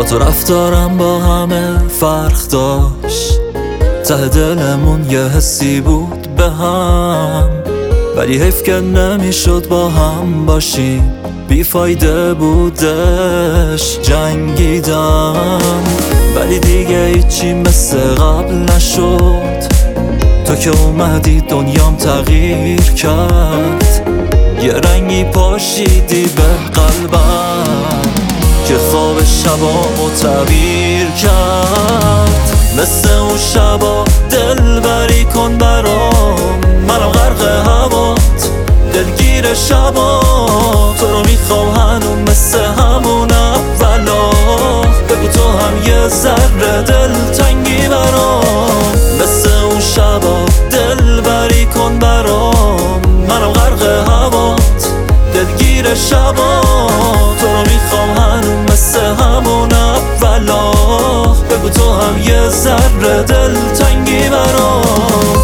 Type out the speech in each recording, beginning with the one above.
با تو رفتارم با همه فرق داشت، ته دلمون یه حسی بود به هم، ولی حیف که نمیشد با هم باشیم، بیفایده بودش جنگیدم، ولی دیگه هیچی مثل قبل نشد. تو که اومدی دنیام تغییر کرد، یه رنگی پاشیدی به قلبم که خواب شبامو تعبیر کرد. مثل اون شبا دلبری کن برام، منم غرق هوات دلگیر شبا، تو رو میخوام هنوز مثل همون اولا، بگو تو هم یه ذره دلتنگی برام. مثل اون شبا دلبری کن برام، منم غرق هوات دلگیر شبا، تو رو میخوام هنوز مثل همون اولا، بگو تو هم یه ذره دلتنگی برام.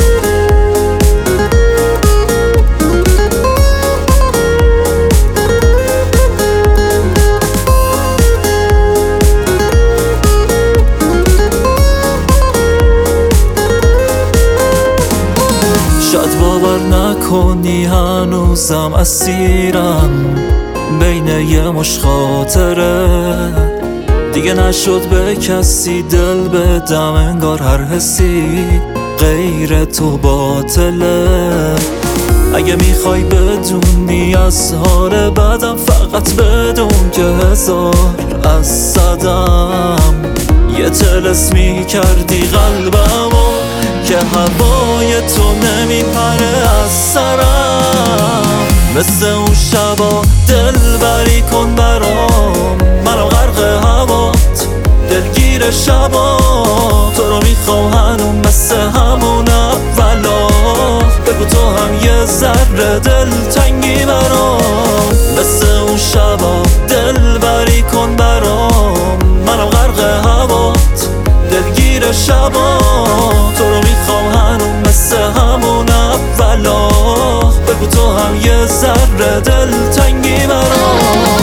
شاید باور نکنی هنوزم اسیرم بین یه مش خاطره، دیگه نشد به کسی دل بدم، انگار هر حسی غیر تو باطله. اگه میخوای بدونی از حال بدم، فقط بدون که هزار از صدم یه طلسمی کردی قلبمو که هوای تو نمیپره از سرم. مثل اون شبا دلبری کن برام، منم غرق هوات دلگیر شبا، تو رو میخوام هنوز مثل همون اولا، بگو تو هم یه ذره دلتنگی برام. مثل اون شبا دلبری کن برام، منم غرق هوات دلگیر شبا، تو رو میخوام هنوز مثل همون اولا، بگو تو هم یه ذره دلتنگی برام.